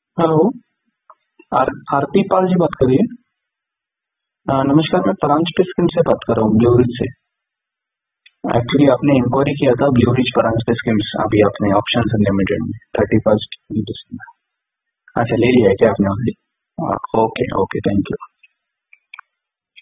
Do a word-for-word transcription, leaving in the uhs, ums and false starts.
Hello. Are आरती पाल जी बात करिए। नमस्कार, मैं परांज पे स्कीम से बात कर रहा हूँ, ब्लू रिज से। एक्चुअली आपने इंक्वायरी किया था blue ridge Paranjape schemes, अभी आपने ऑप्शन अनलिमिटेड में थर्टी फर्स्ट। अच्छा, ले लिया है क्या आपने already? Okay okay, thank you.